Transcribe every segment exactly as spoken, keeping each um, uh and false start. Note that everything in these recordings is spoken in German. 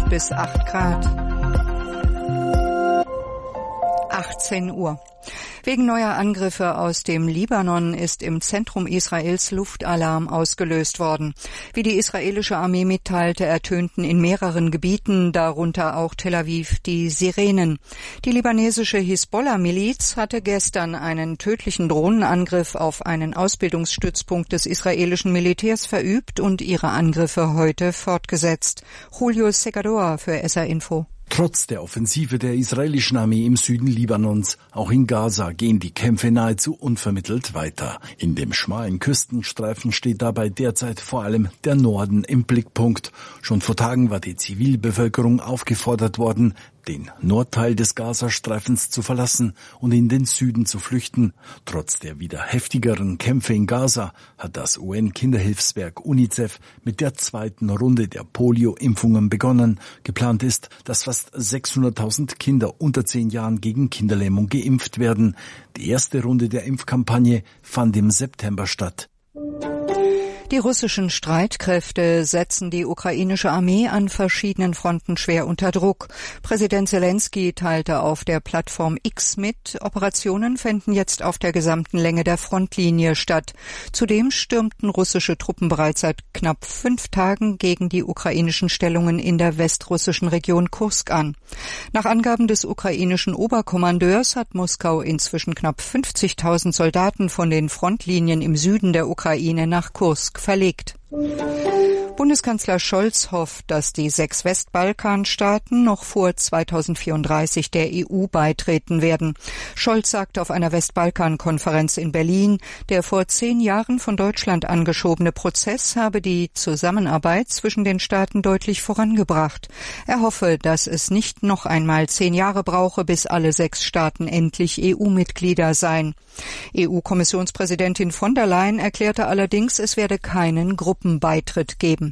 bis acht Grad. achtzehn Uhr. Wegen neuer Angriffe aus dem Libanon ist im Zentrum Israels Luftalarm ausgelöst worden. Wie die israelische Armee mitteilte, ertönten in mehreren Gebieten, darunter auch Tel Aviv, die Sirenen. Die libanesische Hisbollah-Miliz hatte gestern einen tödlichen Drohnenangriff auf einen Ausbildungsstützpunkt des israelischen Militärs verübt und ihre Angriffe heute fortgesetzt. Julio Segador für S R Info. Trotz der Offensive der israelischen Armee im Süden Libanons, auch in Gaza, gehen die Kämpfe nahezu unvermittelt weiter. In dem schmalen Küstenstreifen steht dabei derzeit vor allem der Norden im Blickpunkt. Schon vor Tagen war die Zivilbevölkerung aufgefordert worden, den Nordteil des Gazastreifens zu verlassen und in den Süden zu flüchten. Trotz der wieder heftigeren Kämpfe in Gaza hat das U N-Kinderhilfswerk UNICEF mit der zweiten Runde der Polio-Impfungen begonnen. Geplant ist, dass fast sechshunderttausend Kinder unter zehn Jahren gegen Kinderlähmung geimpft werden. Die erste Runde der Impfkampagne fand im September statt. Die russischen Streitkräfte setzen die ukrainische Armee an verschiedenen Fronten schwer unter Druck. Präsident Zelensky teilte auf der Plattform X mit, Operationen fänden jetzt auf der gesamten Länge der Frontlinie statt. Zudem stürmten russische Truppen bereits seit knapp fünf Tagen gegen die ukrainischen Stellungen in der westrussischen Region Kursk an. Nach Angaben des ukrainischen Oberkommandeurs hat Moskau inzwischen knapp fünfzigtausend Soldaten von den Frontlinien im Süden der Ukraine nach Kursk verlegt. Bundeskanzler Scholz hofft, dass die sechs Westbalkanstaaten noch vor zweitausendvierunddreißig der E U beitreten werden. Scholz sagte auf einer Westbalkan-Konferenz in Berlin, der vor zehn Jahren von Deutschland angeschobene Prozess habe die Zusammenarbeit zwischen den Staaten deutlich vorangebracht. Er hoffe, dass es nicht noch einmal zehn Jahre brauche, bis alle sechs Staaten endlich E U-Mitglieder seien. E U-Kommissionspräsidentin von der Leyen erklärte allerdings, es werde keinen Gruppenbeitritt geben.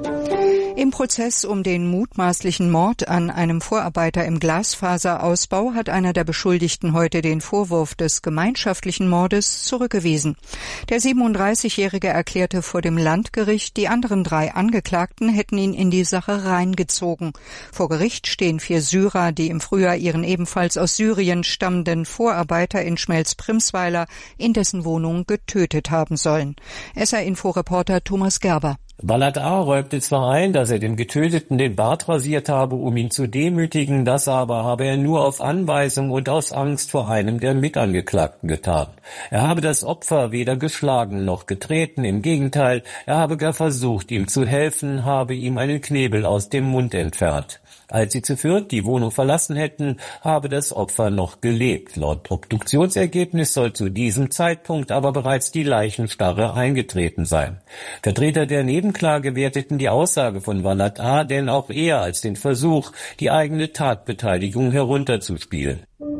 Im Prozess um den mutmaßlichen Mord an einem Vorarbeiter im Glasfaserausbau hat einer der Beschuldigten heute den Vorwurf des gemeinschaftlichen Mordes zurückgewiesen. Der siebenunddreißigjährige erklärte vor dem Landgericht, die anderen drei Angeklagten hätten ihn in die Sache reingezogen. Vor Gericht stehen vier Syrer, die im Frühjahr ihren ebenfalls aus Syrien stammenden Vorarbeiter in Schmelz-Primsweiler in dessen Wohnung getötet haben sollen. S R-Info-Reporter Thomas Gerber. Walad A. räumte zwar ein, dass er dem Getöteten den Bart rasiert habe, um ihn zu demütigen, das aber habe er nur auf Anweisung und aus Angst vor einem der Mitangeklagten getan. Er habe das Opfer weder geschlagen noch getreten, im Gegenteil, er habe gar versucht, ihm zu helfen, habe ihm einen Knebel aus dem Mund entfernt. Als sie zu viert die Wohnung verlassen hätten, habe das Opfer noch gelebt. Laut Obduktionsergebnis soll zu diesem Zeitpunkt aber bereits die Leichenstarre eingetreten sein. Vertreter der Nebenklage werteten die Aussage von Walad A. denn auch eher als den Versuch, die eigene Tatbeteiligung herunterzuspielen.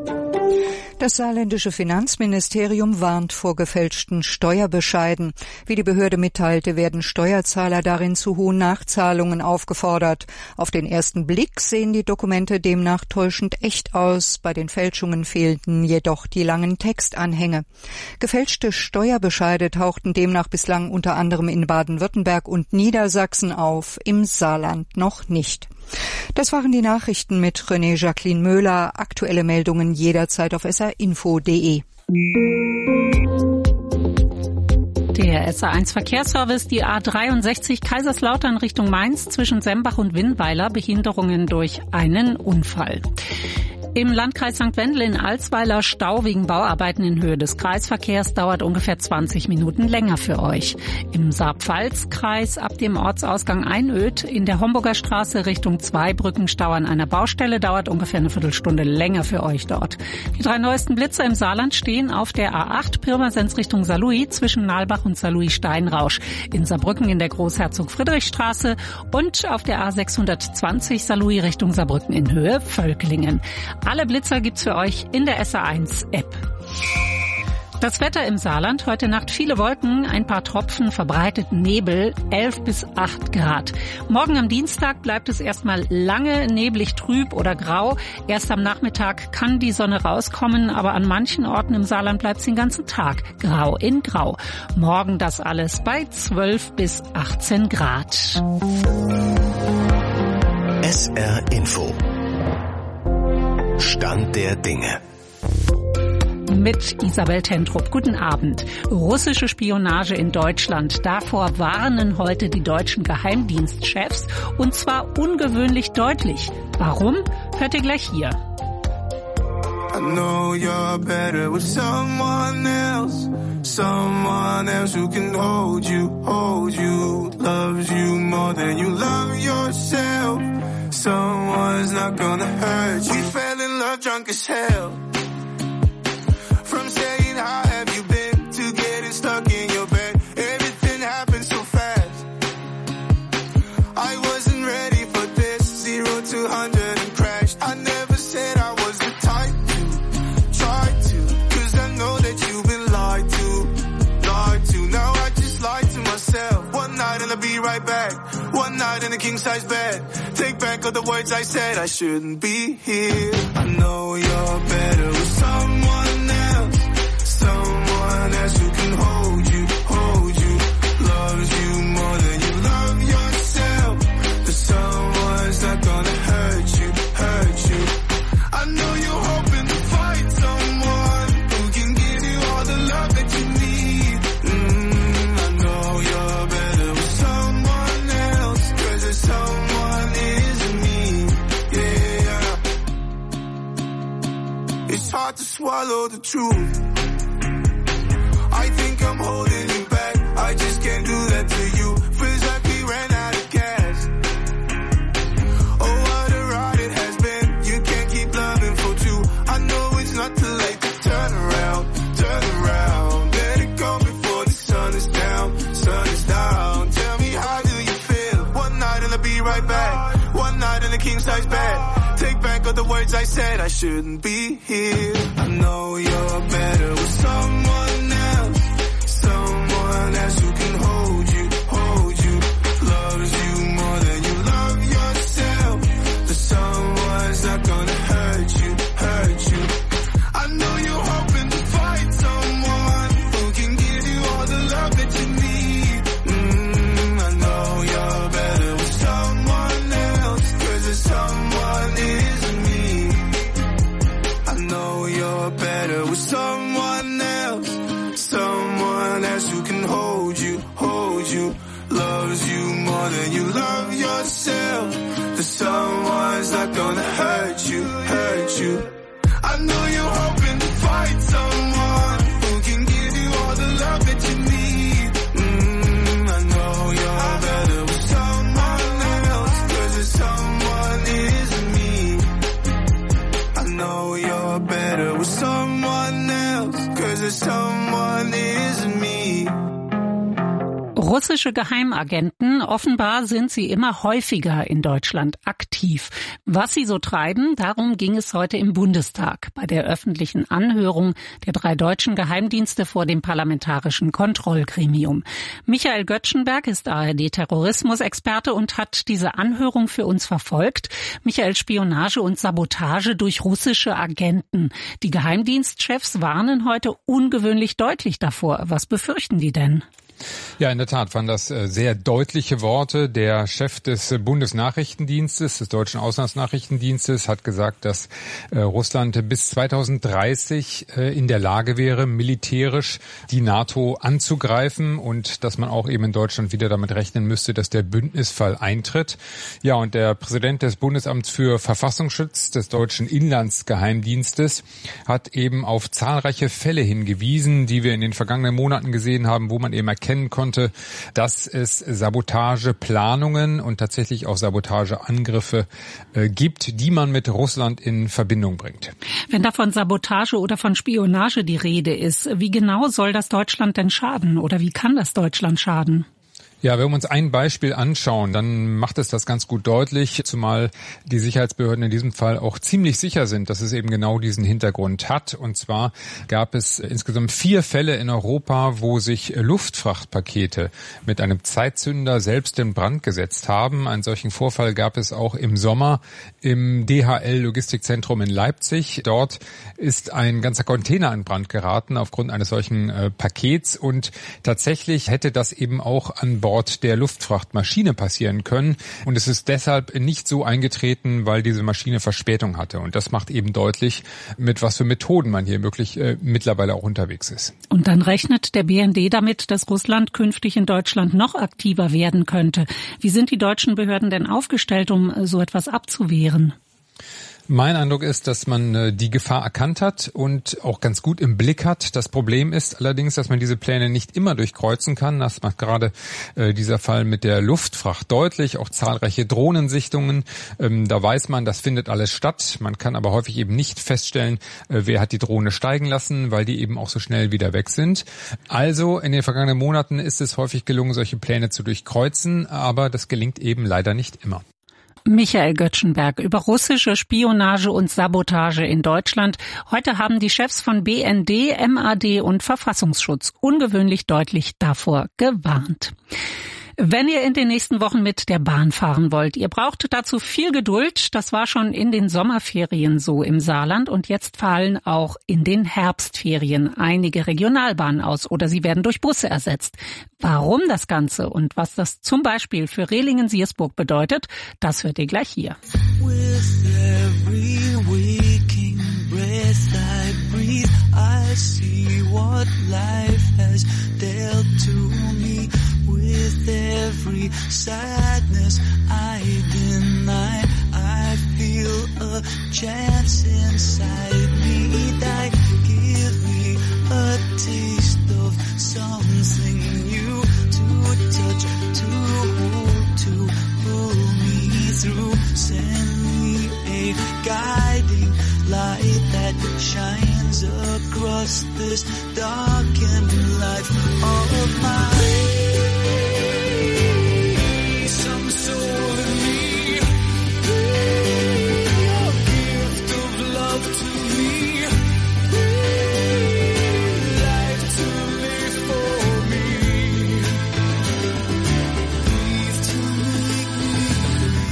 Das saarländische Finanzministerium warnt vor gefälschten Steuerbescheiden. Wie die Behörde mitteilte, werden Steuerzahler darin zu hohen Nachzahlungen aufgefordert. Auf den ersten Blick sehen die Dokumente demnach täuschend echt aus. Bei den Fälschungen fehlten jedoch die langen Textanhänge. Gefälschte Steuerbescheide tauchten demnach bislang unter anderem in Baden-Württemberg und Niedersachsen auf, im Saarland noch nicht. Das waren die Nachrichten mit René Jacqueline Möhler. Aktuelle Meldungen jederzeit auf S R Info punkt de. Der S R eins Verkehrsservice, die A dreiundsechzig Kaiserslautern Richtung Mainz zwischen Sembach und Winnweiler, Behinderungen durch einen Unfall. Im Landkreis Sankt Wendel in Alsweiler Stau wegen Bauarbeiten in Höhe des Kreisverkehrs dauert ungefähr zwanzig Minuten länger für euch. Im Saar-Pfalz-Kreis ab dem Ortsausgang Einöd in der Homburger Straße Richtung Zweibrückenstau an einer Baustelle dauert ungefähr eine Viertelstunde länger für euch dort. Die drei neuesten Blitzer im Saarland stehen auf der A acht Pirmasens Richtung Saarlouis zwischen Nalbach und Saarlouis-Steinrausch, in Saarbrücken in der Großherzog-Friedrich-Straße und auf der A sechshundertzwanzig Saarlouis Richtung Saarbrücken in Höhe Völklingen. Alle Blitzer gibt's für euch in der S R eins App. Das Wetter im Saarland, heute Nacht viele Wolken, ein paar Tropfen, verbreiteten Nebel, elf bis acht Grad. Morgen am Dienstag bleibt es erstmal lange neblig, trüb oder grau. Erst am Nachmittag kann die Sonne rauskommen, aber an manchen Orten im Saarland bleibt es den ganzen Tag grau in grau. Morgen das alles bei zwölf bis achtzehn Grad. S R Info. Stand der Dinge. Mit Isabel Tentrup. Guten Abend. Russische Spionage in Deutschland. Davor warnen heute die deutschen Geheimdienstchefs. Und zwar ungewöhnlich deutlich. Warum? Hört ihr gleich hier. I know you're better with someone else. Someone else who can hold you, hold you. Loves you more than you love yourself. Someone's not gonna hurt you. We fell in love drunk as hell. From saying how have you been to getting stuck in your bed. Everything happened so fast. I wasn't ready for this. Zero to hundred and crashed. I never said I was the type to try to. Cause I know that you've been lied to. Lied to. Now I just lied to myself. One night and I'll be right back. One night in a king size bed. Take back all the words I said. I shouldn't be here. I know you're better with someone else. Someone else who can hold you, hold you. Loves you more than you love yourself. But someone's not gonna hurt you, hurt you. I know you're hoping to find someone who can give you all the love that you need. Mm, I know you're better with someone else. Cause there's someone isn't me. Yeah. It's hard to swallow the truth. I think I'm holding you back. I just can't do that to you. Feels like we ran out of gas. Oh, what a ride it has been. You can't keep loving for two. I know it's not too late to turn around, turn around. Let it go before the sun is down, sun is down. Tell me, how do you feel? One night and I'll be right back. One night in a king size bed. Take back all the words I said. I shouldn't be here. I know you're better with someone else. Someone else who can hold you, hold you. Loves you more than you love yourself. But someone's not gonna hurt you, hurt you. I know you're hoping to find someone who can give you all the love that you need. Mm, I know you're better with someone else. Cause there's someone isn't me. I know you're better with someone else. Someone else who can hold you, hold you. Loves you more than you love yourself. But someone's not gonna hurt you, hurt you. I know you're hoping to find someone who can give you all the love that you need. Mm, I know you're better with someone else. Cause there's someone isn't me. I know you're better with someone else. Cause there's someone isn't me. Russische Geheimagenten, offenbar sind sie immer häufiger in Deutschland aktiv. Was sie so treiben, darum ging es heute im Bundestag bei der öffentlichen Anhörung der drei deutschen Geheimdienste vor dem Parlamentarischen Kontrollgremium. Michael Göttschenberg ist A R D-Terrorismusexperte und hat diese Anhörung für uns verfolgt. Michael, Spionage und Sabotage durch russische Agenten. Die Geheimdienstchefs warnen heute ungewöhnlich deutlich davor. Was befürchten die denn? Ja, in der Tat waren das sehr deutliche Worte. Der Chef des Bundesnachrichtendienstes, des deutschen Auslandsnachrichtendienstes, hat gesagt, dass Russland bis zweitausenddreißig in der Lage wäre, militärisch die NATO anzugreifen und dass man auch eben in Deutschland wieder damit rechnen müsste, dass der Bündnisfall eintritt. Ja, und der Präsident des Bundesamts für Verfassungsschutz des deutschen Inlandsgeheimdienstes hat eben auf zahlreiche Fälle hingewiesen, die wir in den vergangenen Monaten gesehen haben, wo man eben erkennen konnte, dass es Sabotageplanungen und tatsächlich auch Sabotageangriffe äh, gibt, die man mit Russland in Verbindung bringt. Wenn da von Sabotage oder von Spionage die Rede ist, wie genau soll das Deutschland denn schaden oder wie kann das Deutschland schaden? Ja, wenn wir uns ein Beispiel anschauen, dann macht es das ganz gut deutlich, zumal die Sicherheitsbehörden in diesem Fall auch ziemlich sicher sind, dass es eben genau diesen Hintergrund hat. Und zwar gab es insgesamt vier Fälle in Europa, wo sich Luftfrachtpakete mit einem Zeitzünder selbst in Brand gesetzt haben. Einen solchen Vorfall gab es auch im Sommer im D H L-Logistikzentrum in Leipzig. Dort ist ein ganzer Container in Brand geraten aufgrund eines solchen äh, Pakets. Und tatsächlich hätte das eben auch an Bord Bord der Luftfrachtmaschine passieren können. Und es ist deshalb nicht so eingetreten, weil diese Maschine Verspätung hatte. Und das macht eben deutlich, mit was für Methoden man hier wirklich äh, mittlerweile auch unterwegs ist. Und dann rechnet der B N D damit, dass Russland künftig in Deutschland noch aktiver werden könnte. Wie sind die deutschen Behörden denn aufgestellt, um so etwas abzuwehren? Mein Eindruck ist, dass man äh, die Gefahr erkannt hat und auch ganz gut im Blick hat. Das Problem ist allerdings, dass man diese Pläne nicht immer durchkreuzen kann. Das macht gerade äh, dieser Fall mit der Luftfracht deutlich, auch zahlreiche Drohnensichtungen. Ähm, da weiß man, das findet alles statt. Man kann aber häufig eben nicht feststellen, äh, wer hat die Drohne steigen lassen, weil die eben auch so schnell wieder weg sind. Also in den vergangenen Monaten ist es häufig gelungen, solche Pläne zu durchkreuzen, aber das gelingt eben leider nicht immer. Michael Göttschenberg über russische Spionage und Sabotage in Deutschland. Heute haben die Chefs von B N D, M A D und Verfassungsschutz ungewöhnlich deutlich davor gewarnt. Wenn ihr in den nächsten Wochen mit der Bahn fahren wollt, ihr braucht dazu viel Geduld. Das war schon in den Sommerferien so im Saarland und jetzt fallen auch in den Herbstferien einige Regionalbahnen aus oder sie werden durch Busse ersetzt. Warum das Ganze und was das zum Beispiel für Rehlingen-Siersburg bedeutet, das hört ihr gleich hier. With every waking breath I breathe, I see what life has dealt to me. With every sadness I deny, I feel a chance inside me that give me a taste of something new to touch, to hold, to pull me through. Send me a guiding light that shines across this darkened life of mine. Some soul in me, a gift of love to me, life to live for me, breathe to make me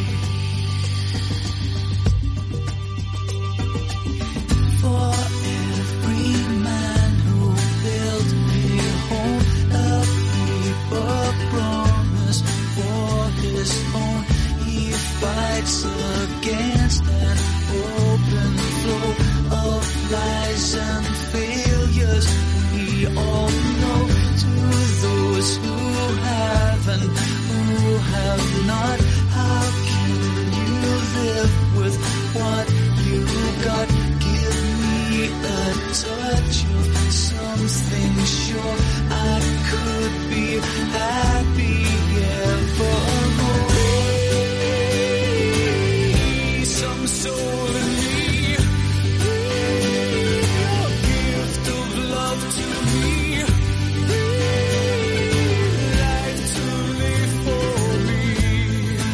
free. For every man who built me home, a paper promise for his own, he fights against an open flow of lies and failures. We all know, to those who have and who have not, how can you live with what you got? Give me a touch of something sure I could be happy evermore. Some soul in me, a gift of love to me, life to live for me,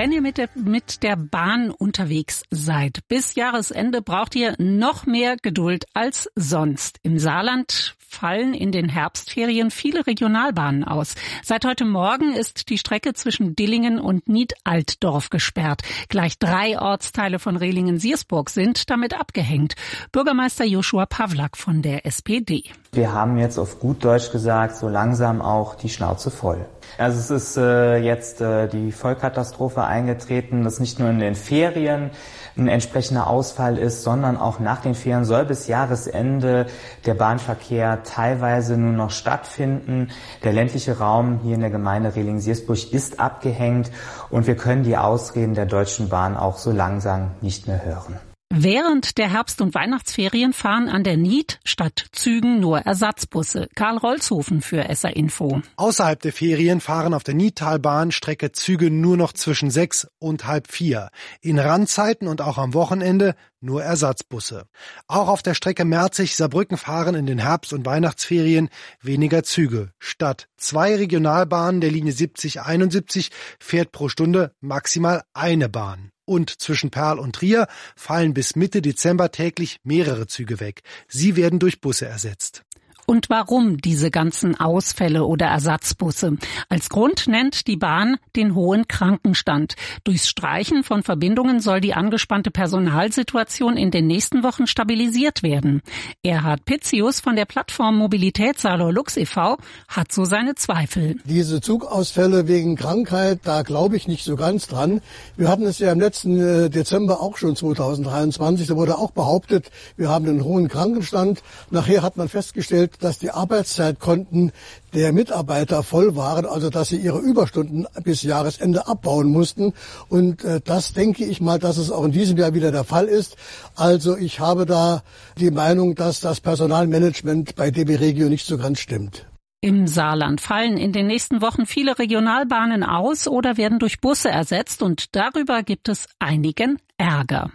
Wenn ihr mit der, mit der Bahn unterwegs seid, bis Jahresende braucht ihr noch mehr Geduld als sonst. Im Saarland fallen in den Herbstferien viele Regionalbahnen aus. Seit heute Morgen ist die Strecke zwischen Dillingen und Nied-Altdorf gesperrt. Gleich drei Ortsteile von Rehlingen-Siersburg sind damit abgehängt. Bürgermeister Joshua Pawlak von der S P D. Wir haben jetzt auf gut Deutsch gesagt, so langsam auch die Schnauze voll. Also es ist äh, jetzt äh, die Vollkatastrophe eingetreten, dass nicht nur in den Ferien ein entsprechender Ausfall ist, sondern auch nach den Ferien soll bis Jahresende der Bahnverkehr teilweise nur noch stattfinden. Der ländliche Raum hier in der Gemeinde Rehlingen-Siersburg ist abgehängt und wir können die Ausreden der Deutschen Bahn auch so langsam nicht mehr hören. Während der Herbst- und Weihnachtsferien fahren an der Nied statt Zügen nur Ersatzbusse. Karl Rolzhofen für S R Info. Außerhalb der Ferien fahren auf der Niedtalbahn Strecke Züge nur noch zwischen sechs und halb vier. In Randzeiten und auch am Wochenende nur Ersatzbusse. Auch auf der Strecke Merzig-Saarbrücken fahren in den Herbst- und Weihnachtsferien weniger Züge. Statt zwei Regionalbahnen der Linie siebzig einundsiebzig fährt pro Stunde maximal eine Bahn. Und zwischen Perl und Trier fallen bis Mitte Dezember täglich mehrere Züge weg. Sie werden durch Busse ersetzt. Und warum diese ganzen Ausfälle oder Ersatzbusse? Als Grund nennt die Bahn den hohen Krankenstand. Durchs Streichen von Verbindungen soll die angespannte Personalsituation in den nächsten Wochen stabilisiert werden. Erhard Pitzius von der Plattform Mobilität Saarlor-Lux e V hat so seine Zweifel. Diese Zugausfälle wegen Krankheit, da glaube ich nicht so ganz dran. Wir hatten es ja im letzten Dezember auch schon zweitausenddreiundzwanzig. Da wurde auch behauptet, wir haben einen hohen Krankenstand. Nachher hat man festgestellt, dass die Arbeitszeitkonten der Mitarbeiter voll waren, also dass sie ihre Überstunden bis Jahresende abbauen mussten. Und äh, das denke ich mal, dass es auch in diesem Jahr wieder der Fall ist. Also ich habe da die Meinung, dass das Personalmanagement bei D B Regio nicht so ganz stimmt. Im Saarland fallen in den nächsten Wochen viele Regionalbahnen aus oder werden durch Busse ersetzt und darüber gibt es einigen Ärger.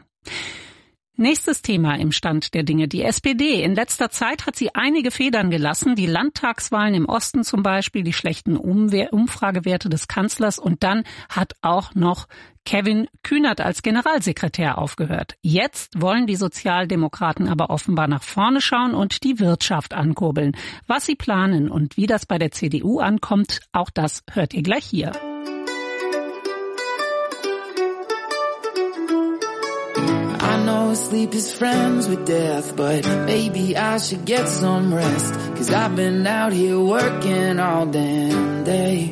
Nächstes Thema im Stand der Dinge. Die S P D. In letzter Zeit hat sie einige Federn gelassen. Die Landtagswahlen im Osten zum Beispiel, die schlechten Umwehr- Umfragewerte des Kanzlers und dann hat auch noch Kevin Kühnert als Generalsekretär aufgehört. Jetzt wollen die Sozialdemokraten aber offenbar nach vorne schauen und die Wirtschaft ankurbeln. Was sie planen und wie das bei der C D U ankommt, auch das hört ihr gleich hier. I know sleep is friends with death, but maybe I should get some rest, 'cause I've been out here working all damn day.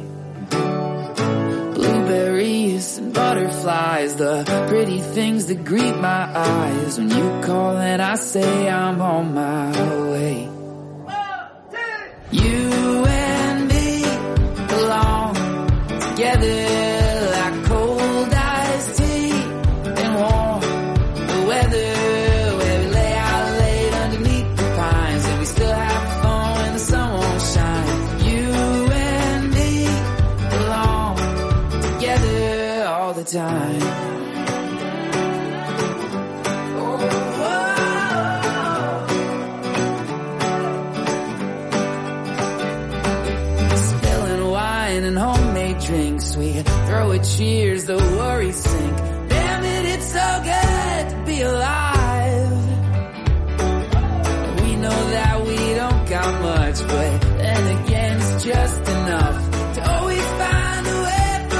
Blueberries and butterflies, the pretty things that greet my eyes. When you call and I say I'm on my way. You and me belong together. Time. Spilling wine and homemade drinks, we throw a cheers, the worries sink. Damn it, it's so good to be alive. We know that we don't got much, but then again it's just enough to always find a way.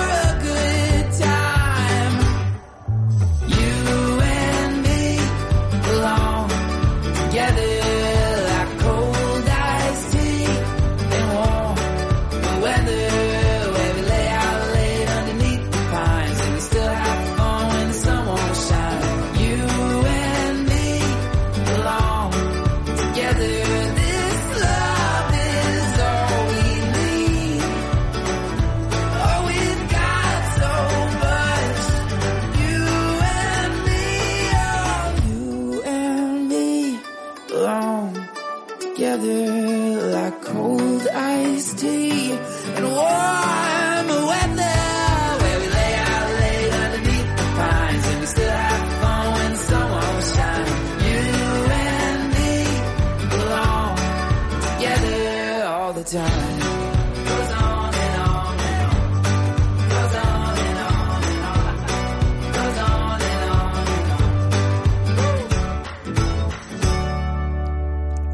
Like cold iced tea and warm weather, where we lay out late underneath the pines and we still have fun when the sun won't shine. You and me belong together all the time. Goes on and on and on, goes on and on and on.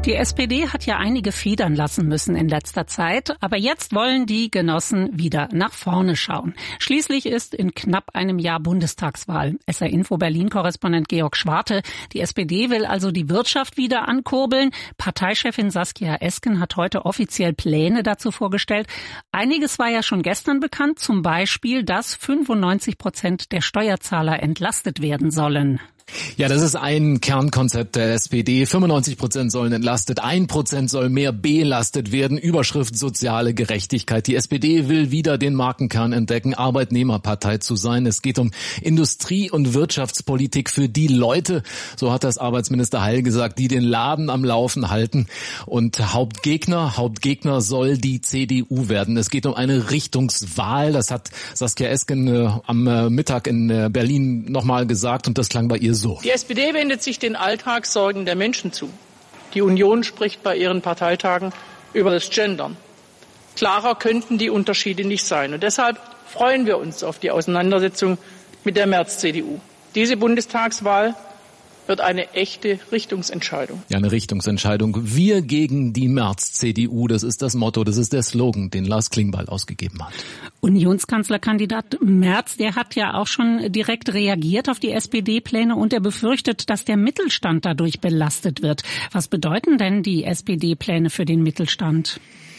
Die S P D hat ja einige federn lassen müssen in letzter Zeit, aber jetzt wollen die Genossen wieder nach vorne schauen. Schließlich ist in knapp einem Jahr Bundestagswahl. S R-Info Berlin-Korrespondent Georg Schwarte. Die S P D will also die Wirtschaft wieder ankurbeln. Parteichefin Saskia Esken hat heute offiziell Pläne dazu vorgestellt. Einiges war ja schon gestern bekannt, zum Beispiel, dass fünfundneunzig Prozent der Steuerzahler entlastet werden sollen. Ja, das ist ein Kernkonzept der S P D. fünfundneunzig Prozent sollen entlastet, ein Prozent soll mehr belastet werden. Überschrift soziale Gerechtigkeit. Die S P D will wieder den Markenkern entdecken, Arbeitnehmerpartei zu sein. Es geht um Industrie- und Wirtschaftspolitik für die Leute, so hat das Arbeitsminister Heil gesagt, die den Laden am Laufen halten. Und Hauptgegner, Hauptgegner soll die C D U werden. Es geht um eine Richtungswahl. Das hat Saskia Esken äh, am äh, Mittag in äh, Berlin nochmal gesagt und das klang bei ihr so. Die S P D wendet sich den Alltagssorgen der Menschen zu. Die Union spricht bei ihren Parteitagen über das Gendern. Klarer könnten die Unterschiede nicht sein. Und deshalb freuen wir uns auf die Auseinandersetzung mit der Merz-C D U. Diese Bundestagswahl wird eine echte Richtungsentscheidung. Ja, eine Richtungsentscheidung. Wir gegen die Merz-C D U, das ist das Motto, das ist der Slogan, den Lars Klingbeil ausgegeben hat. Unionskanzlerkandidat Merz, der hat ja auch schon direkt reagiert auf die S P D-Pläne und er befürchtet, dass der Mittelstand dadurch belastet wird. Was bedeuten denn die S P D-Pläne für den Mittelstand?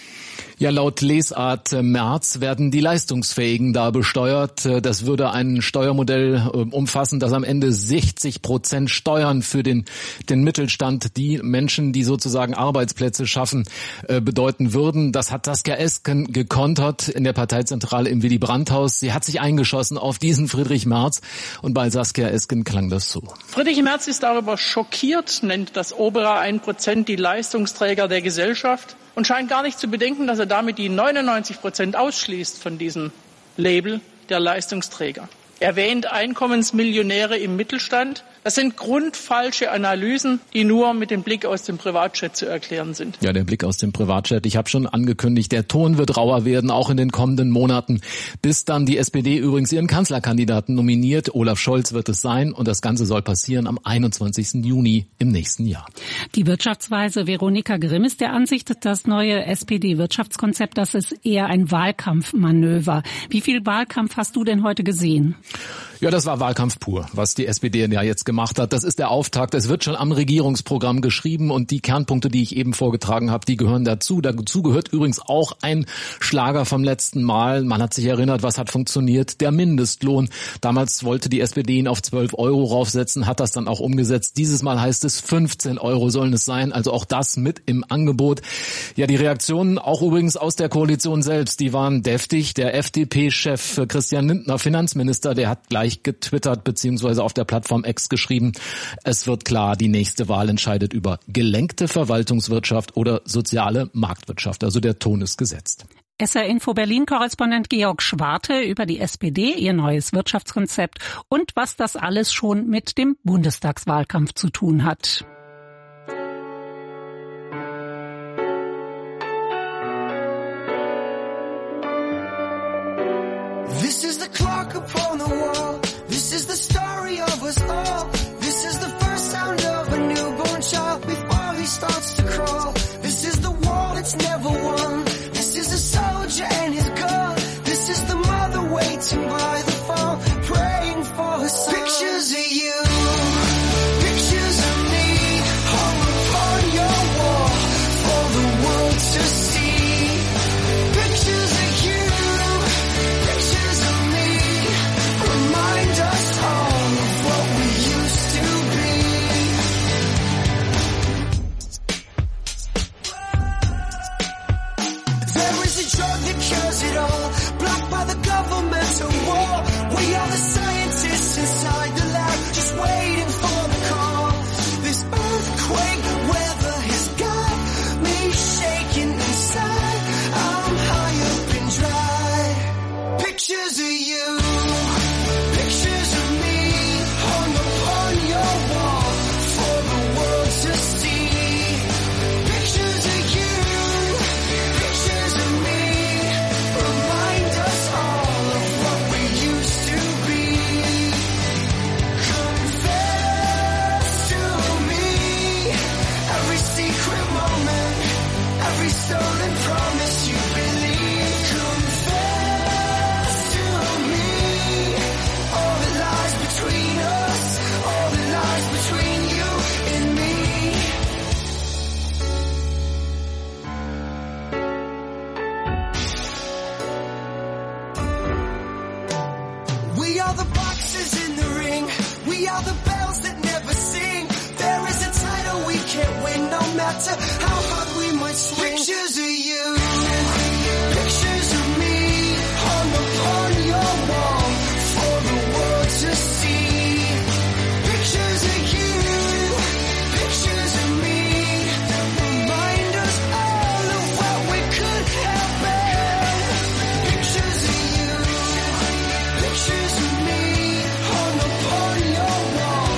Ja, laut Lesart Merz werden die Leistungsfähigen da besteuert. Das würde ein Steuermodell umfassen, das am Ende sechzig Prozent Steuern für den, den Mittelstand, die Menschen, die sozusagen Arbeitsplätze schaffen, bedeuten würden. Das hat Saskia Esken gekontert in der Parteizentrale im Willy-Brandt-Haus. Sie hat sich eingeschossen auf diesen Friedrich Merz und bei Saskia Esken klang das so. Friedrich Merz ist darüber schockiert, nennt das obere ein Prozent die Leistungsträger der Gesellschaft und scheint gar nicht zu bedenken, dass er damit die neunundneunzig Prozent ausschließt von diesem Label der Leistungsträger. Er erwähnt Einkommensmillionäre im Mittelstand. Das sind grundfalsche Analysen, die nur mit dem Blick aus dem Privatjet zu erklären sind. Ja, der Blick aus dem Privatjet. Ich habe schon angekündigt, der Ton wird rauer werden, auch in den kommenden Monaten, bis dann die S P D übrigens ihren Kanzlerkandidaten nominiert. Olaf Scholz wird es sein und das Ganze soll passieren am einundzwanzigsten Juni im nächsten Jahr. Die Wirtschaftsweise Veronika Grimm ist der Ansicht, das neue S P D-Wirtschaftskonzept, das ist eher ein Wahlkampfmanöver. Wie viel Wahlkampf hast du denn heute gesehen? Ja, das war Wahlkampf pur, was die S P D ja jetzt gemacht hat. Das ist der Auftakt. Es wird schon am Regierungsprogramm geschrieben und die Kernpunkte, die ich eben vorgetragen habe, die gehören dazu. Dazu gehört übrigens auch ein Schlager vom letzten Mal. Man hat sich erinnert, was hat funktioniert? Der Mindestlohn. Damals wollte die S P D ihn auf zwölf Euro raufsetzen, hat das dann auch umgesetzt. Dieses Mal heißt es fünfzehn Euro sollen es sein. Also auch das mit im Angebot. Ja, die Reaktionen auch übrigens aus der Koalition selbst, die waren deftig. Der F D P-Chef Christian Lindner, Finanzminister, der hat gleich getwittert beziehungsweise auf der Plattform X geschrieben, es wird klar, die nächste Wahl entscheidet über gelenkte Verwaltungswirtschaft oder soziale Marktwirtschaft. Also der Ton ist gesetzt. S R-Info Berlin-Korrespondent Georg Schwarte über die S P D, ihr neues Wirtschaftskonzept und was das alles schon mit dem Bundestagswahlkampf zu tun hat. This is the clock upon the wall. This is the story of us all. This is the first sound of a newborn child before he starts to crawl. This is the war that's never won. This is a soldier and his gun. This is the mother waiting by the phone, praying for her son. Pictures of you, pictures of me, hung upon your wall for the world to see. Pictures of you. Remind us all of what we used to be. stolen promise you believe. Confess to me all the lies between us, all the lies between you and me. We are the boxes in the ring. We are the bells that never sing. There is a title we can't win, no matter how hard we might swing. Pictures of you, pictures of me, hung upon your wall for the world to see. Pictures of you, pictures of me, remind us all of what we could have been. Pictures of you, pictures of me, hung upon your wall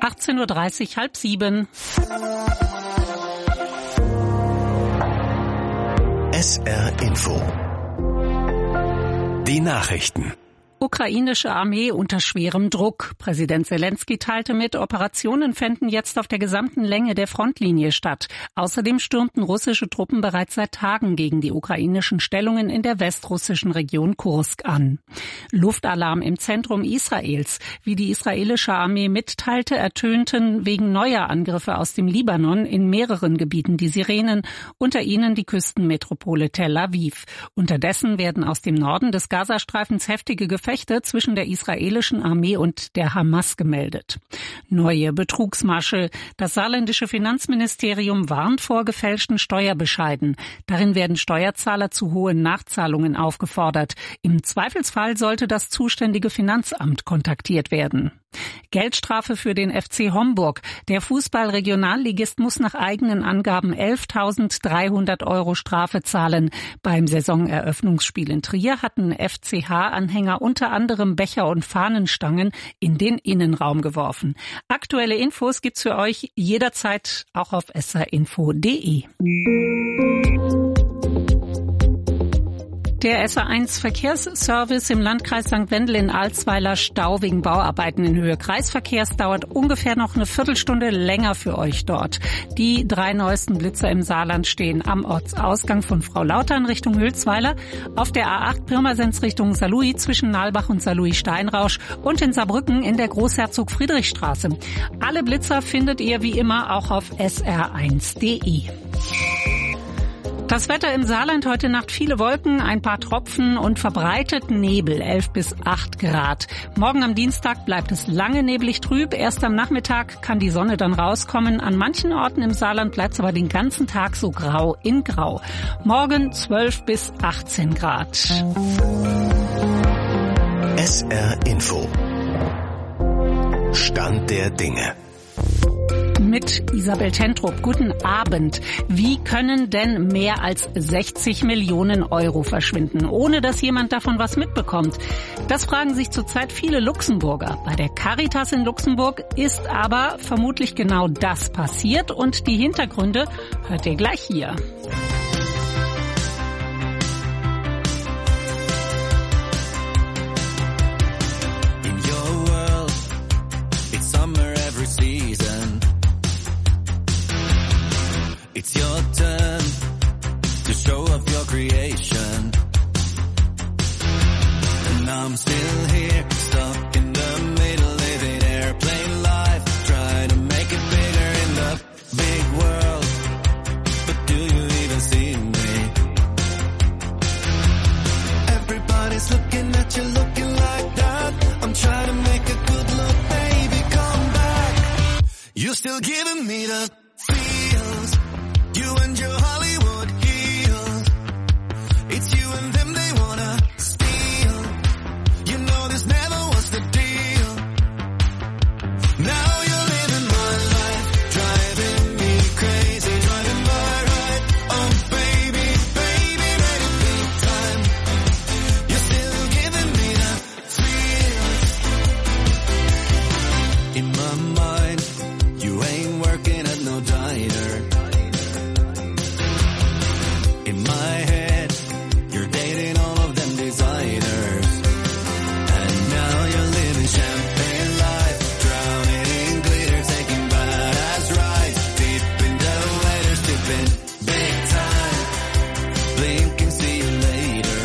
achtzehn Uhr dreißig, halb sieben. S R Info. Die Nachrichten. Ukrainische Armee unter schwerem Druck. Präsident Selenskyj teilte mit, Operationen fänden jetzt auf der gesamten Länge der Frontlinie statt. Außerdem stürmten russische Truppen bereits seit Tagen gegen die ukrainischen Stellungen in der westrussischen Region Kursk an. Luftalarm im Zentrum Israels. Wie die israelische Armee mitteilte, ertönten wegen neuer Angriffe aus dem Libanon in mehreren Gebieten die Sirenen, unter ihnen die Küstenmetropole Tel Aviv. Unterdessen werden aus dem Norden des Gazastreifens heftige Gefechte zwischen der israelischen Armee und der Hamas gemeldet. Neue Betrugsmasche. Das saarländische Finanzministerium warnt vor gefälschten Steuerbescheiden. Darin werden Steuerzahler zu hohen Nachzahlungen aufgefordert. Im Zweifelsfall sollte das zuständige Finanzamt kontaktiert werden. Geldstrafe für den F C Homburg. Der Fußball-Regionalligist muss nach eigenen Angaben elftausenddreihundert Euro Strafe zahlen. Beim Saisoneröffnungsspiel in Trier hatten F C H-Anhänger unter anderem Becher und Fahnenstangen in den Innenraum geworfen. Aktuelle Infos gibt's für euch jederzeit auch auf s r info punkt d e. Der S A eins Verkehrsservice im Landkreis Sankt Wendel in Alsweiler Stau wegen Bauarbeiten in Höhe Kreisverkehrs dauert ungefähr noch eine Viertelstunde länger für euch dort. Die drei neuesten Blitzer im Saarland stehen am Ortsausgang von Frau Lautern Richtung Hülsweiler, auf der A acht Pirmasens Richtung Saarlouis zwischen Nalbach und Saarlouis-Steinrausch und in Saarbrücken in der Großherzog-Friedrich-Straße. Alle Blitzer findet ihr wie immer auch auf s r eins punkt d e. Das Wetter im Saarland heute Nacht: viele Wolken, ein paar Tropfen und verbreiteten Nebel, elf bis acht Grad. Morgen am Dienstag bleibt es lange neblig trüb. Erst am Nachmittag kann die Sonne dann rauskommen. An manchen Orten im Saarland bleibt es aber den ganzen Tag so grau in grau. Morgen zwölf bis achtzehn Grad. S R Info. Stand der Dinge. Mit Isabel Tentrup. Guten Abend. Wie können denn mehr als sechzig Millionen Euro verschwinden, ohne dass jemand davon was mitbekommt? Das fragen sich zurzeit viele Luxemburger. Bei der Caritas in Luxemburg ist aber vermutlich genau das passiert und die Hintergründe hört ihr gleich hier. In your world, it's summer every season. It's your turn to show off your creation. And I'm still here, stuck in the middle, living airplane life, trying to make it bigger in the big world. But do you even see me? Everybody's looking at you, looking like that. I'm trying to make a good look, baby, come back. You're still giving me the feels. You and your Hollywood heels. It's you and them they wanna steal. You know this never was the deal. Now you're living my life, driving me crazy, driving my ride. Oh baby, baby, let it be time. You're still giving me the feels. In my mind, you ain't working at no diner. In my head, you're dating all of them designers. And now you're living champagne life, drowning in glitter, taking badass rides, deep in the water, tipping big time, blinking, see you later.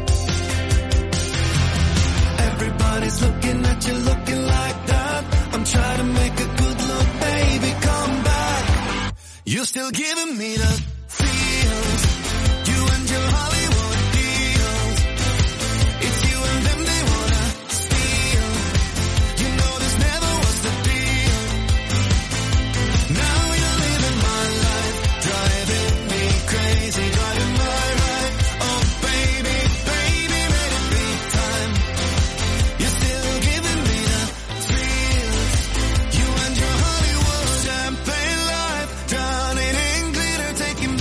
Everybody's looking at you, looking like that. I'm trying to make a good look, baby, come back. You're still giving me the feels. You and your Hollywood deals. It's you and them they wanna steal. You know this never was the deal. Now you're living my life, driving me crazy, driving my ride. Oh baby, baby, let it be time. You're still giving me the feels. You and your Hollywood champagne life, drowning in glitter, taking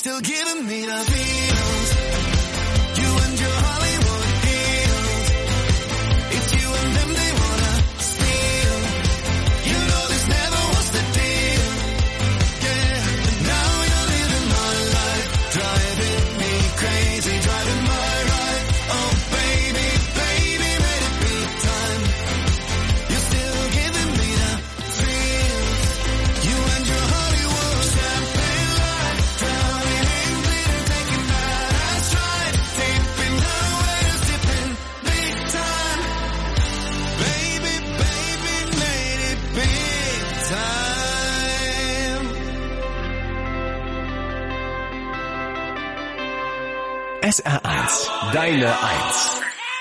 still giving me the feels. You and your Hollywood heels. It's you and them they wanna steal. You know this never was the deal. Yeah, and now you're living my life, driving me crazy, driving my ride. Oh baby, baby, let it be time. You're still giving me the feels. You and your Hollywood champagne light, drowning in glitter, taking that ass right, tipping the waiters, tipping big time. Baby, baby, made it big time. S R eins, deine Eins.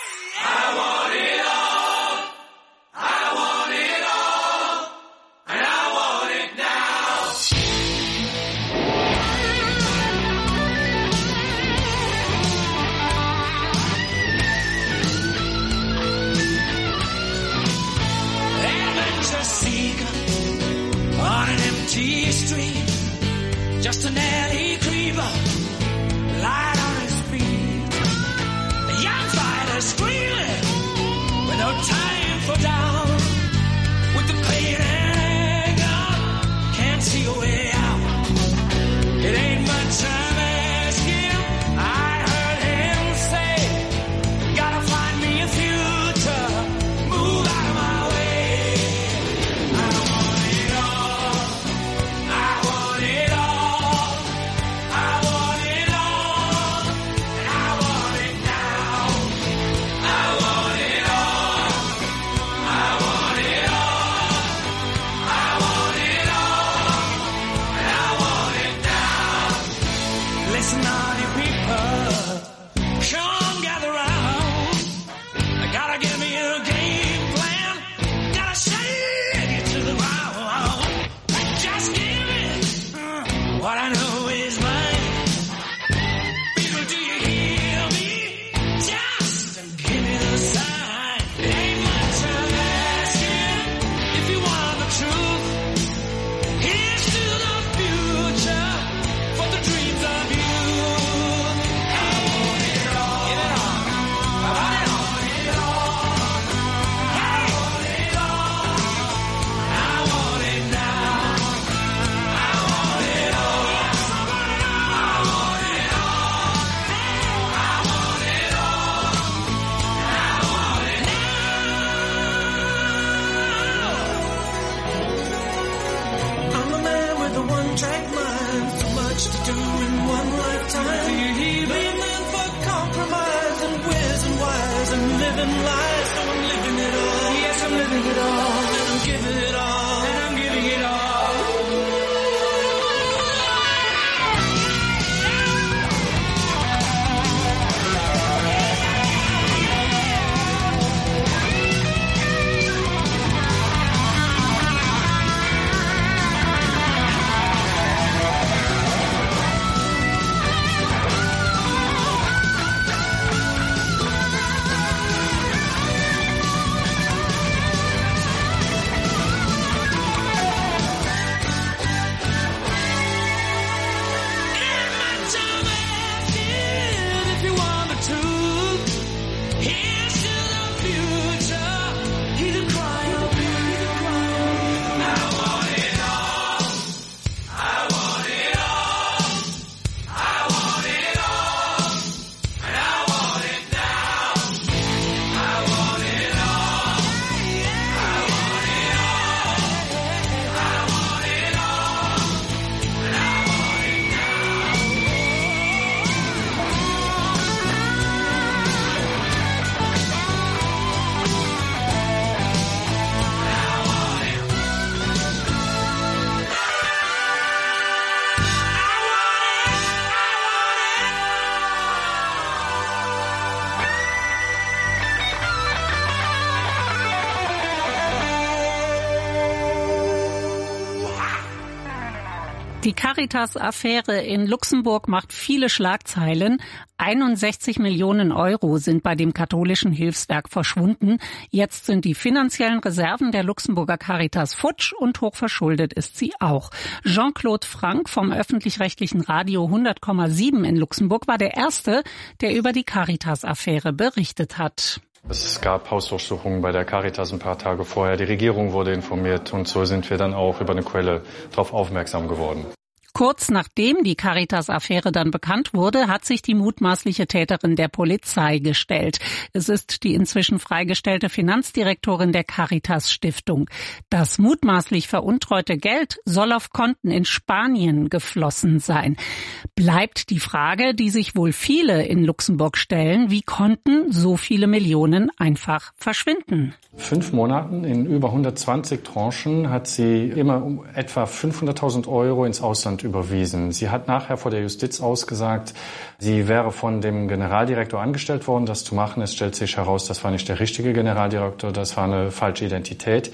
Adventure seeker on an empty street, just an alley creeper, light on his feet. A young fighter screaming with no time for down, with the pain and anger, can't see a way out. It ain't much time asking. I heard him say, gotta find me a future, move out of my way. I want it all. I want it all. I want it all. And I want it now. I want it all. I want it all. I want it all. And I want it now. Listen, all you people, come gather round. I gotta give me a game plan. Gotta shake it to the ground. Just give me uh, what I know is right. People, do you hear me? Just give me the sign. It ain't much I'm asking. If you want the truth, here's to the future for the dreams of you. I want it all. Give it all. I want it all. It all. I want it all. I want it now. I want it all. I want it all. I want it all. I want it now. I'm a man with a one-track mind, so much to do in one lifetime. Do you hear me? A man for compromise and where's and whys and living lies. So I'm living it all. Yes, I'm living it all. And I'm giving it all. And I'm giving it all. Die Caritas-Affäre in Luxemburg macht viele Schlagzeilen. einundsechzig Millionen Euro sind bei dem katholischen Hilfswerk verschwunden. Jetzt sind die finanziellen Reserven der Luxemburger Caritas futsch und hochverschuldet ist sie auch. Jean-Claude Frank vom öffentlich-rechtlichen Radio hundert Komma sieben in Luxemburg war der Erste, der über die Caritas-Affäre berichtet hat. Es gab Hausdurchsuchungen bei der Caritas ein paar Tage vorher. Die Regierung wurde informiert und so sind wir dann auch über eine Quelle darauf aufmerksam geworden. Kurz nachdem die Caritas-Affäre dann bekannt wurde, hat sich die mutmaßliche Täterin der Polizei gestellt. Es ist die inzwischen freigestellte Finanzdirektorin der Caritas-Stiftung. Das mutmaßlich veruntreute Geld soll auf Konten in Spanien geflossen sein. Bleibt die Frage, die sich wohl viele in Luxemburg stellen, wie konnten so viele Millionen einfach verschwinden? Fünf Monaten in über hundertzwanzig Tranchen hat sie immer um etwa fünfhunderttausend Euro ins Ausland überwiesen. Sie hat nachher vor der Justiz ausgesagt, sie wäre von dem Generaldirektor angestellt worden, das zu machen. Es stellt sich heraus, das war nicht der richtige Generaldirektor, das war eine falsche Identität.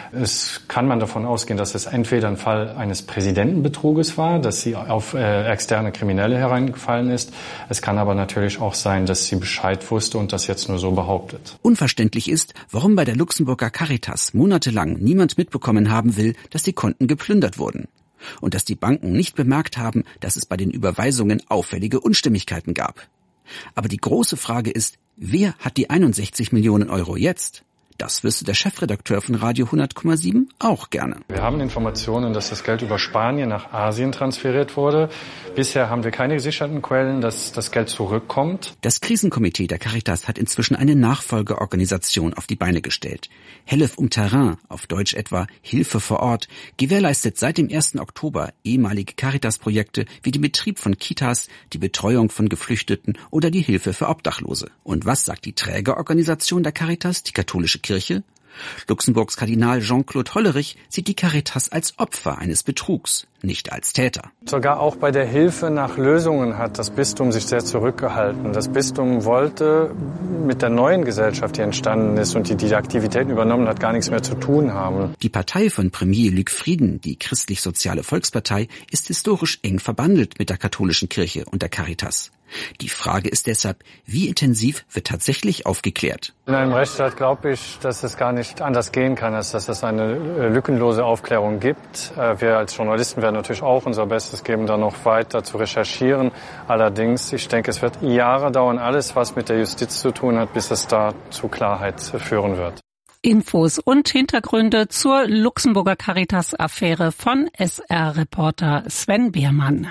Es kann man davon ausgehen, dass es entweder ein Fall eines Präsidentenbetruges war, dass sie auf äh, externe Kriminelle hereingefallen ist. Es kann aber natürlich auch sein, dass sie Bescheid wusste und das jetzt nur so behauptet. Unverständlich ist, warum bei der Luxemburger Caritas monatelang niemand mitbekommen haben will, dass die Konten geplündert wurden. Und dass die Banken nicht bemerkt haben, dass es bei den Überweisungen auffällige Unstimmigkeiten gab. Aber die große Frage ist, wer hat die einundsechzig Millionen Euro jetzt? Das wüsste der Chefredakteur von Radio hundert Komma sieben auch gerne. Wir haben Informationen, dass das Geld über Spanien nach Asien transferiert wurde. Bisher haben wir keine gesicherten Quellen, dass das Geld zurückkommt. Das Krisenkomitee der Caritas hat inzwischen eine Nachfolgeorganisation auf die Beine gestellt. Helf um Terrain, auf Deutsch etwa Hilfe vor Ort, gewährleistet seit dem ersten Oktober ehemalige Caritas-Projekte wie den Betrieb von Kitas, die Betreuung von Geflüchteten oder die Hilfe für Obdachlose. Und was sagt die Trägerorganisation der Caritas, die katholische Kirche? Kirche? Luxemburgs Kardinal Jean-Claude Hollerich sieht die Caritas als Opfer eines Betrugs, nicht als Täter. Sogar auch bei der Hilfe nach Lösungen hat das Bistum sich sehr zurückgehalten. Das Bistum wollte mit der neuen Gesellschaft, die entstanden ist und die die Aktivitäten übernommen hat, gar nichts mehr zu tun haben. Die Partei von Premier Luc Frieden, die Christlich-Soziale Volkspartei, ist historisch eng verbandelt mit der katholischen Kirche und der Caritas. Die Frage ist deshalb, wie intensiv wird tatsächlich aufgeklärt? In einem Rechtsstaat glaube ich, dass es gar nicht anders gehen kann, als dass es eine lückenlose Aufklärung gibt. Wir als Journalisten werden natürlich auch unser Bestes geben, da noch weiter zu recherchieren. Allerdings, ich denke, es wird Jahre dauern, alles, was mit der Justiz zu tun hat, bis es da zu Klarheit führen wird. Infos und Hintergründe zur Luxemburger Caritas-Affäre von S R-Reporter Sven Beermann.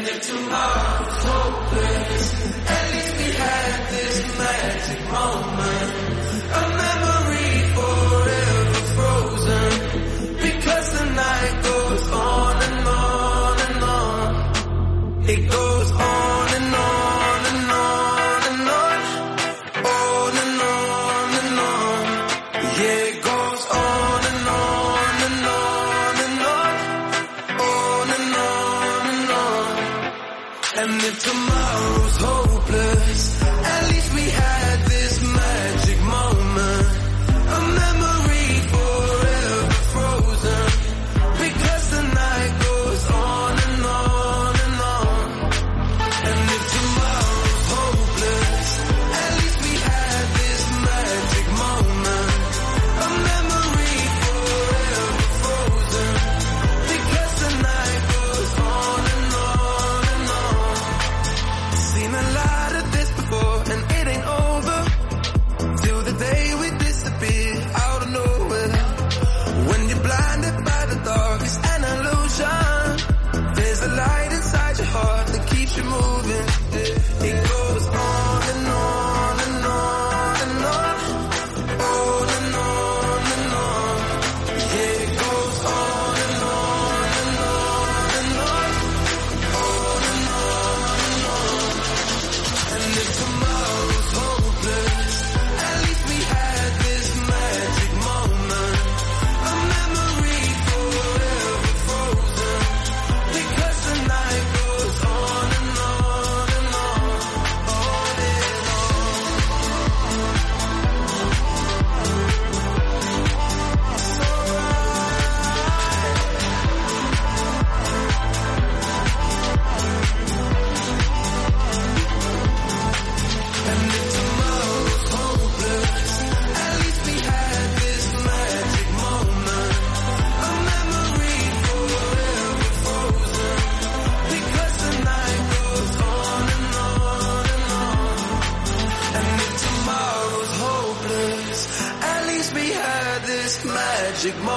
It goes on and on and on and on, on and on and on. Yeah, it goes on and on and on and on, on and on and on. And if tomorrow's hopeless, at least we had this magic moment, a memory forever frozen, because the night goes on and on and on. And if tomorrow's hopeless, at least we had this magic moment, a memory forever frozen, because the night goes on and on and on. Seen a lot of this before.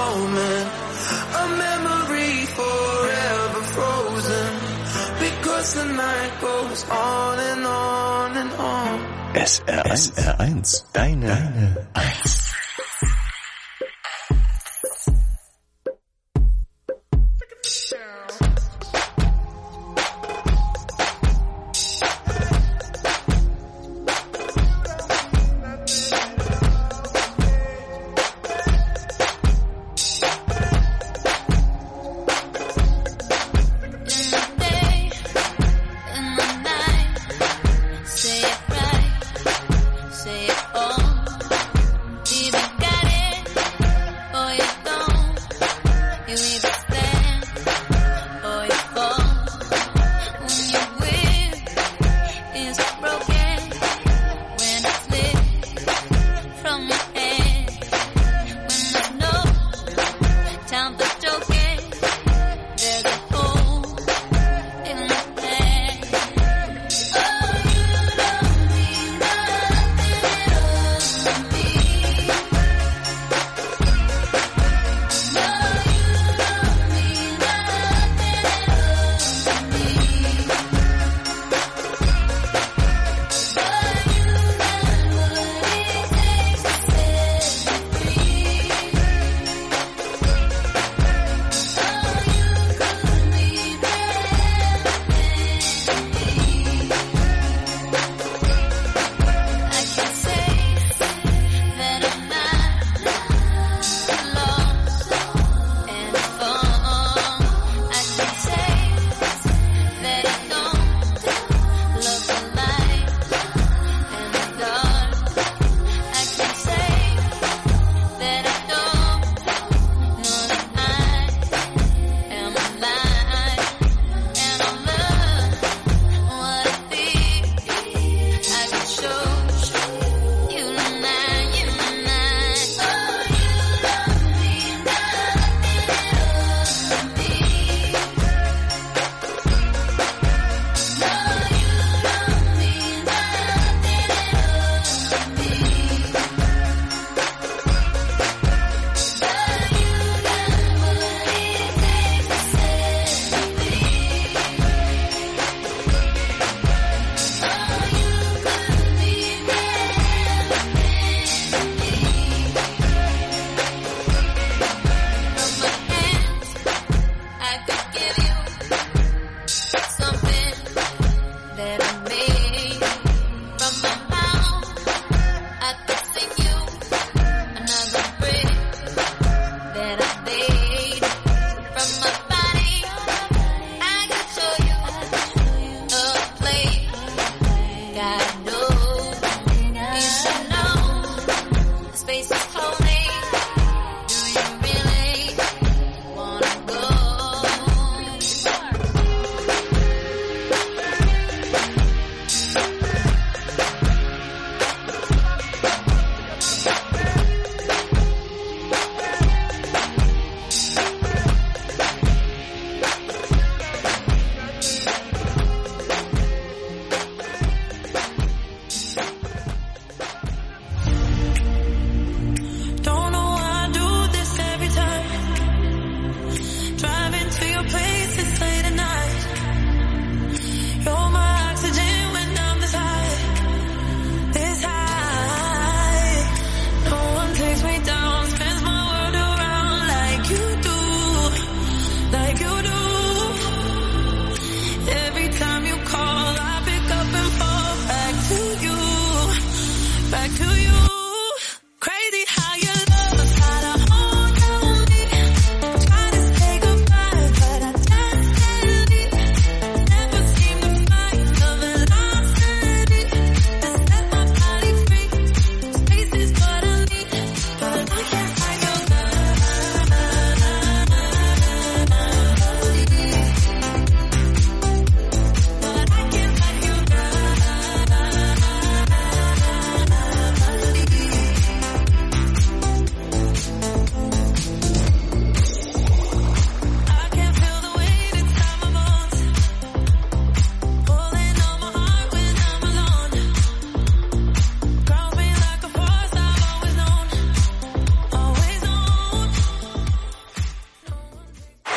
moment, a memory forever frozen, because the night goes on and on and on. S R eins, S R eins, deine, deine eins. Say it right, say it all. Even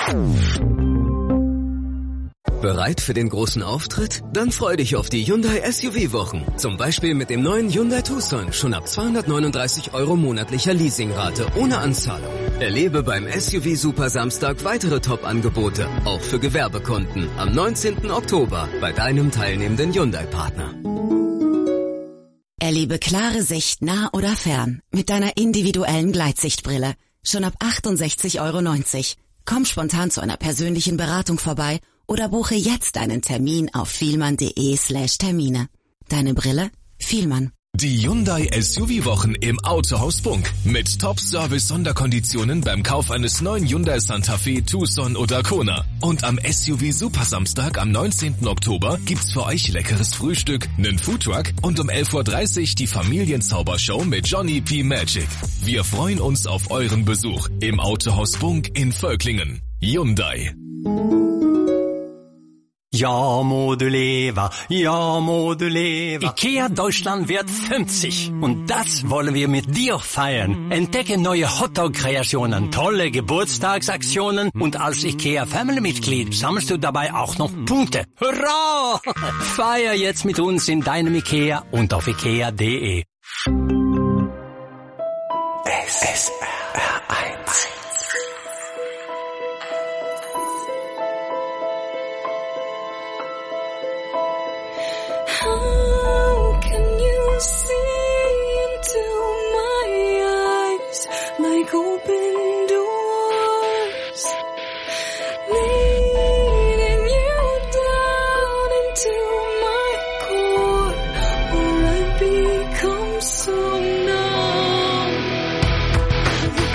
Bereit für den großen Auftritt? Dann freu dich auf die Hyundai S U V-Wochen. Zum Beispiel mit dem neuen Hyundai Tucson schon ab zweihundertneununddreißig Euro monatlicher Leasingrate ohne Anzahlung. Erlebe beim S U V-Super Samstag weitere Top-Angebote, auch für Gewerbekunden, am neunzehnten Oktober bei deinem teilnehmenden Hyundai-Partner. Erlebe klare Sicht nah oder fern mit deiner individuellen Gleitsichtbrille. Schon ab achtundsechzig Euro neunzig. Komm spontan zu einer persönlichen Beratung vorbei oder buche jetzt einen Termin auf vielmann.de slash Termine. Deine Brille? Vielmann. Die Hyundai S U V-Wochen im Autohaus Bunk. Mit Top-Service-Sonderkonditionen beim Kauf eines neuen Hyundai Santa Fe, Tucson oder Kona. Und am S U V-Super-Samstag am neunzehnten Oktober gibt's für euch leckeres Frühstück, nen Foodtruck und um elf Uhr dreißig die Familienzaubershow mit Johnny P. Magic. Wir freuen uns auf euren Besuch im Autohaus Bunk in Völklingen. Hyundai. Ja, Modeleva, ja, Modeleva. IKEA Deutschland wird fünfzig. Und das wollen wir mit dir feiern. Entdecke neue Hotdog-Kreationen, tolle Geburtstagsaktionen und als IKEA Family-Mitglied sammelst du dabei auch noch Punkte. Hurra! Feier jetzt mit uns in deinem IKEA und auf ikea punkt de. S R eins. How can you see into my eyes like open doors, leading you down into my core, where I become so numb?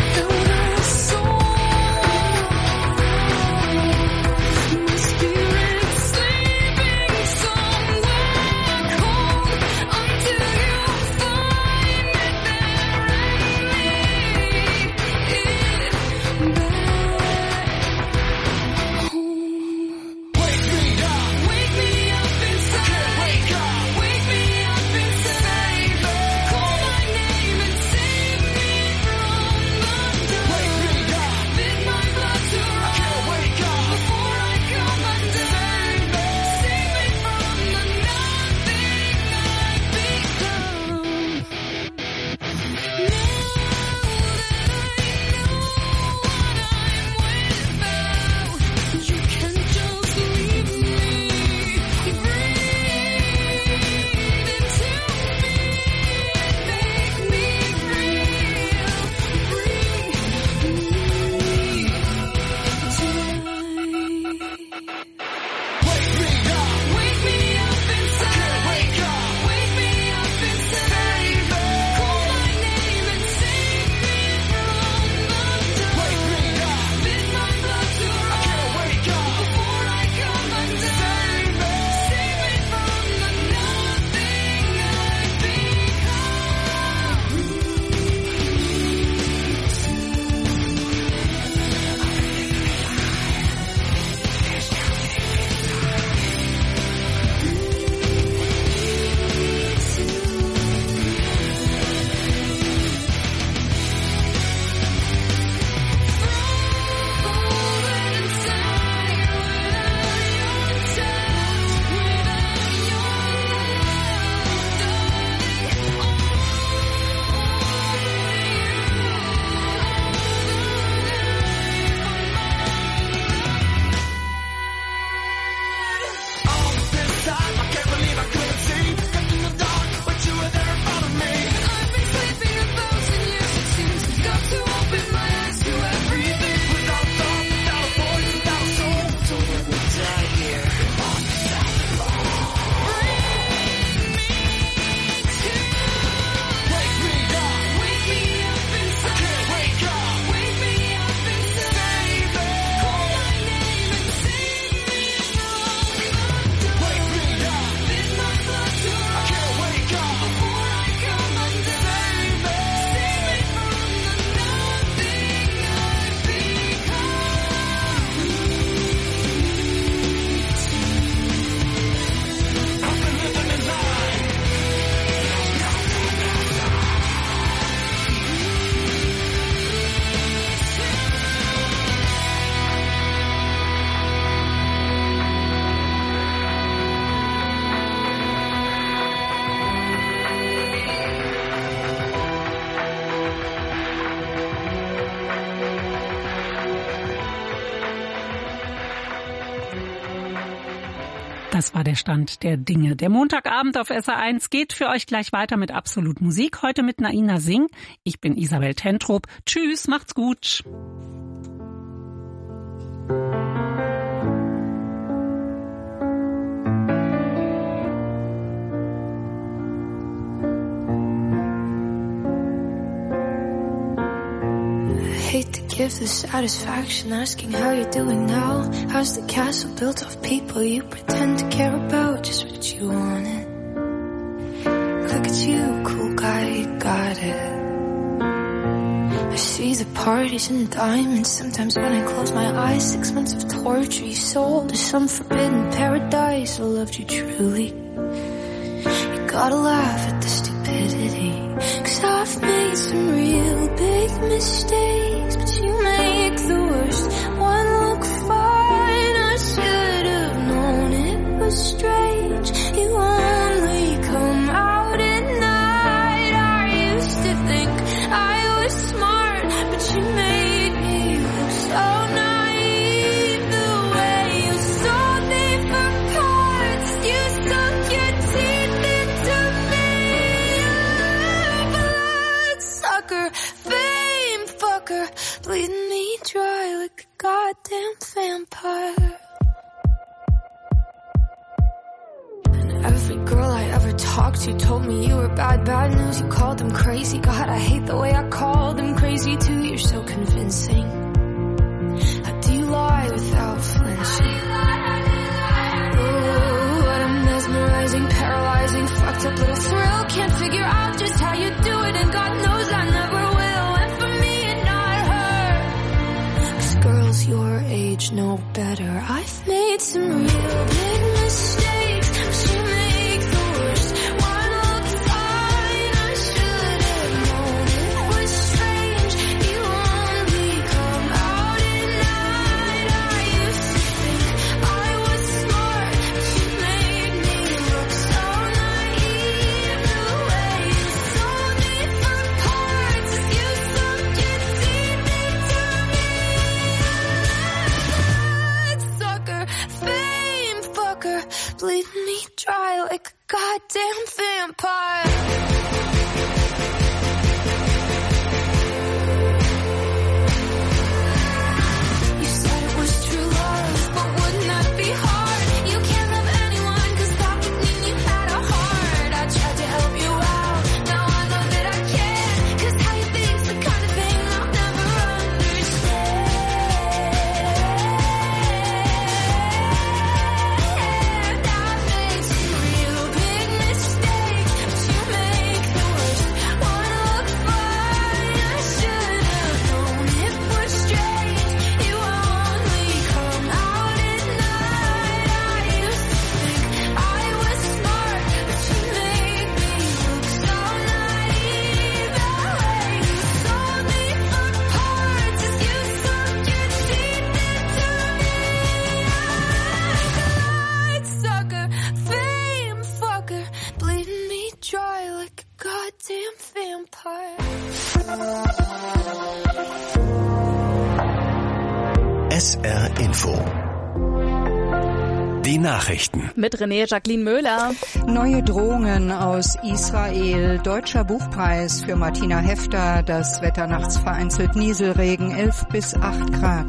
Das war der Stand der Dinge. Der Montagabend auf S R eins geht für euch gleich weiter mit Absolut Musik. Heute mit Naina Singh. Ich bin Isabel Tentrop. Tschüss, macht's gut. Hate to give the satisfaction asking how you're doing now. How's the castle built of people you pretend to care about? Just what you wanted. Look at you, cool guy, you got it. I see the parties and diamonds. Sometimes when I close my eyes, six months of torture you sold to some forbidden paradise. I loved you truly. You gotta laugh at the stupidity, 'cause I've made some real big mistakes, but you make the worst one look fine. I should have known it was strange. You only come out at night. I used to think I was smart, but you made me look so naive. The way you sold me for parts, you sunk your teeth into me. Bloodsucker, fame fucker, bleeding me dry like a goddamn vampire. And every girl I ever talked to told me you were bad, bad news. You called them crazy. God, I hate the way I called them crazy too. You're so convincing. How do you lie without flinching? Oh, what a mesmerizing, paralyzing, fucked up little thrill. Can't figure out just how you do it, and God knows I never will. And for me and not her, 'cause girls your age know better. I've made some real big mistakes, but you make the worst one look fine. I should have known it was strange. You only come out at night. I used to think I was smart, but you made me look so naive. The way you sold me for parts as you sunk your teeth into me. Bloodsucker, fame fucker, bleeding me dry like a goddamn vampire. You said it was true love, but wouldn't that be hard? You can't love anyone, 'cause that would mean you had a heart. I tried to help you out, now I know that I can't, 'cause how you think's the kind of thing I'll never understand. I've made some real big mistakes, but you make the worst one look fine. I should have known it was strange. You only come out at night. I used to think I was smart, but you made me look so naive. The way you sold me for parts as you sunk your teeth into me. Bloodsucker, fame fucker, bleeding me dry like a goddamn vampire. S R Info. Die Nachrichten. Mit René Jacqueline Möhler. Neue Drohungen aus Israel. Deutscher Buchpreis für Martina Hefter. Das Wetter nachts vereinzelt Nieselregen, elf bis acht Grad.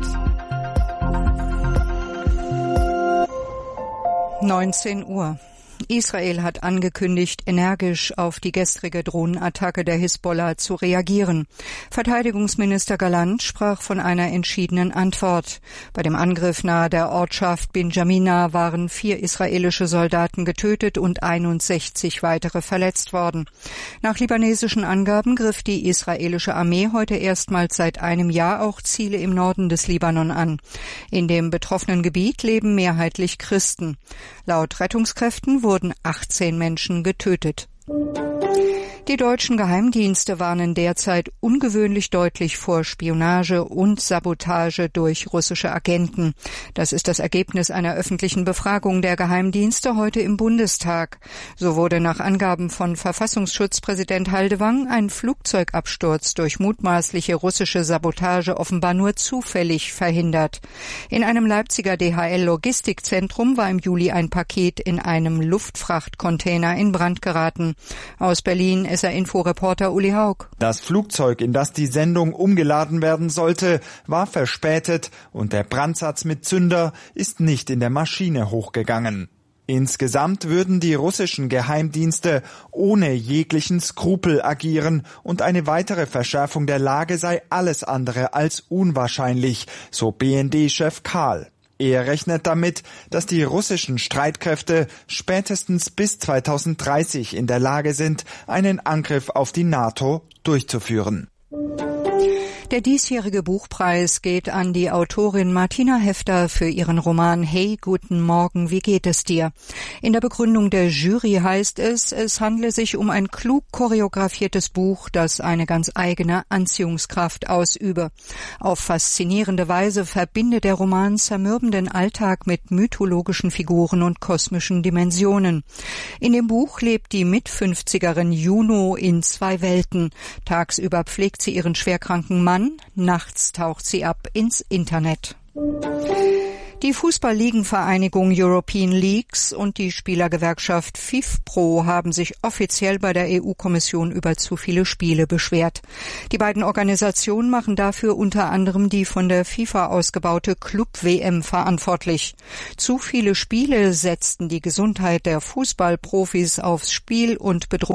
neunzehn Uhr. Israel hat angekündigt, energisch auf die gestrige Drohnenattacke der Hisbollah zu reagieren. Verteidigungsminister Galland sprach von einer entschiedenen Antwort. Bei dem Angriff nahe der Ortschaft Binjamina waren vier israelische Soldaten getötet und einundsechzig weitere verletzt worden. Nach libanesischen Angaben griff die israelische Armee heute erstmals seit einem Jahr auch Ziele im Norden des Libanon an. In dem betroffenen Gebiet leben mehrheitlich Christen. Laut Rettungskräften wurden achtzehn Menschen getötet. Die deutschen Geheimdienste warnen derzeit ungewöhnlich deutlich vor Spionage und Sabotage durch russische Agenten. Das ist das Ergebnis einer öffentlichen Befragung der Geheimdienste heute im Bundestag. So wurde nach Angaben von Verfassungsschutzpräsident Haldewang ein Flugzeugabsturz durch mutmaßliche russische Sabotage offenbar nur zufällig verhindert. In einem Leipziger D H L-Logistikzentrum war im Juli ein Paket in einem Luftfrachtcontainer in Brand geraten. Aus Berlin S R-Info-Reporter Uli Haug. Das Flugzeug, in das die Sendung umgeladen werden sollte, war verspätet und der Brandsatz mit Zünder ist nicht in der Maschine hochgegangen. Insgesamt würden die russischen Geheimdienste ohne jeglichen Skrupel agieren und eine weitere Verschärfung der Lage sei alles andere als unwahrscheinlich, so B N D-Chef Kahl. Er rechnet damit, dass die russischen Streitkräfte spätestens bis zweitausenddreißig in der Lage sind, einen Angriff auf die NATO durchzuführen. Der diesjährige Buchpreis geht an die Autorin Martina Hefter für ihren Roman Hey, guten Morgen, wie geht es dir? In der Begründung der Jury heißt es, es handle sich um ein klug choreografiertes Buch, das eine ganz eigene Anziehungskraft ausübe. Auf faszinierende Weise verbinde der Roman zermürbenden Alltag mit mythologischen Figuren und kosmischen Dimensionen. In dem Buch lebt die Mitfünfzigerin Juno in zwei Welten. Tagsüber pflegt sie ihren schwerkranken Mann, nachts taucht sie ab ins Internet. Die Fußball-Ligenvereinigung European Leagues und die Spielergewerkschaft FIFPro haben sich offiziell bei der E U-Kommission über zu viele Spiele beschwert. Die beiden Organisationen machen dafür unter anderem die von der FIFA ausgebaute Club-W M verantwortlich. Zu viele Spiele setzten die Gesundheit der Fußballprofis aufs Spiel und bedrohten